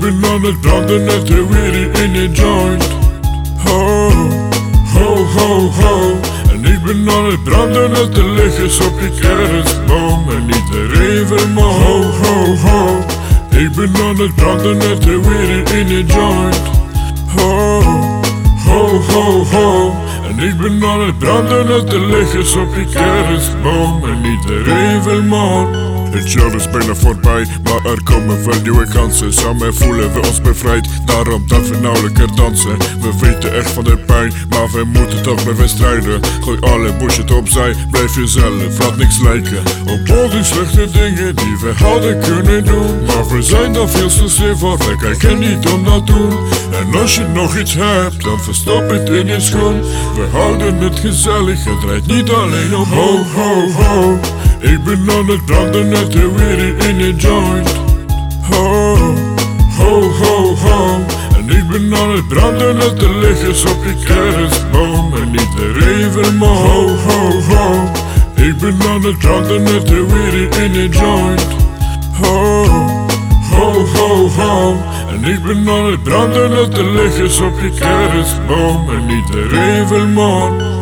ben aan het branden net de weer in je joint. Ho, ho, ho, ho. En ik ben aan het branden net de lichtjes op je kerstboom. En iedereen wil me ho, ho, ho. Ik ben aan het branden net de weer in je joint. Ho, ho, ho, ho. En ik ben aan het branden net de lichtjes op je kerstboom. En iedereen wil me. Het jaar is bijna voorbij, maar er komen wel nieuwe kansen. Samen voelen we ons bevrijd, daarom dat we nou lekker dansen. We weten echt van de pijn, maar we moeten toch maar weer strijden. Gooi alle bullshit opzij, blijf jezelf, laat niks lijken op al die slechte dingen die we hadden kunnen doen. Maar we zijn dan veel te zeer voor, we kijken niet om dat doen. En als je nog iets hebt, dan verstop het in je schoen. We houden het gezellig, het rijdt niet alleen op ho, ho, ho. Ik ben aan het branden net de weer in je joint. Ho, ho, ho, ho. En ik ben aan het branden net de lichtjes op je kerstboom. En iedereen wil me ho, ho, ho. Ik ben aan het branden net de weer in je joint. Ho, ho, ho, ho. En ik ben aan het branden net de lichtjes op je kerstboom. En iedereen wil me.